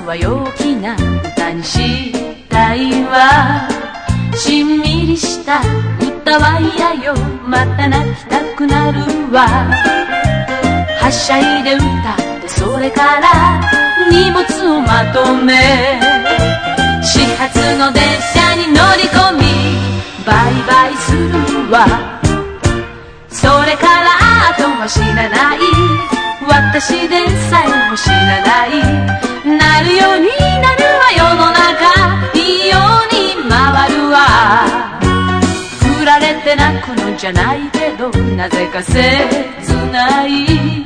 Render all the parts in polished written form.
は陽気な歌にしたいわ。しんみりした歌は嫌よ、また泣きたくなるわ。はしゃいで歌ってそれから荷物をまとめ、始発の電車に乗り込みバイバイするわ。それからあとは知らない、私でさえも知らない、なるようになるわ世の中、いいように回るわ。振られて泣くのじゃないけど、なぜか切ない、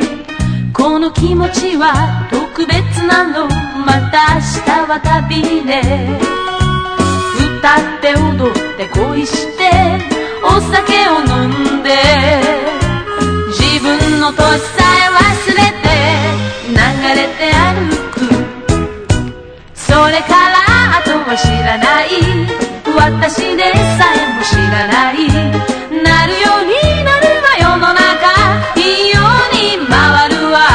この気持ちは特別なの。また明日は旅で歌って踊って恋してお酒を飲んで、自分の年さえ忘れて流れて歩く。それからあとは知らない、私でさえも知らない、なるようになるわ世の中、いいように回るわ。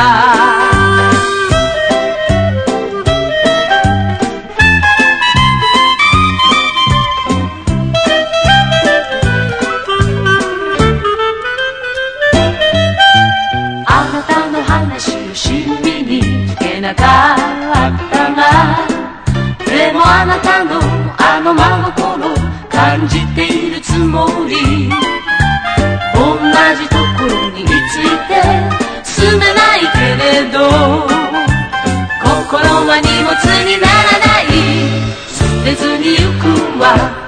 あなたの話をしみに聞けなかったが、でもあなたのあの真心感じているつもり、同じところに居ついて住めないけれど、心は荷物にならない、捨てずに行くわ。